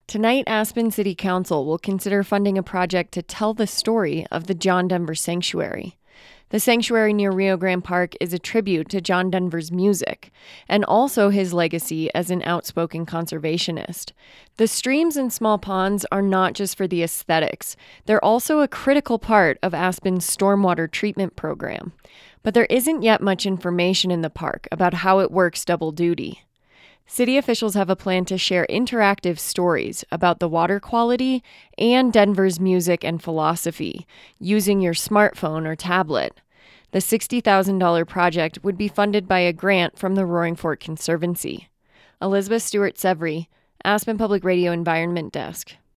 Tonight, Aspen City Council will consider funding a project to tell the story of the John Denver Sanctuary. The sanctuary near Rio Grande Park is a tribute to John Denver's music, and also his legacy as an outspoken conservationist. The streams and small ponds are not just for the aesthetics. They're also a critical part of Aspen's stormwater treatment program. But there isn't yet much information in the park about how it works double duty. City officials have a plan to share interactive stories about the water quality and Denver's music and philosophy using your smartphone or tablet. The $60,000 project would be funded by a grant from the Roaring Fork Conservancy. Elizabeth Stewart-Severi, Aspen Public Radio Environment Desk.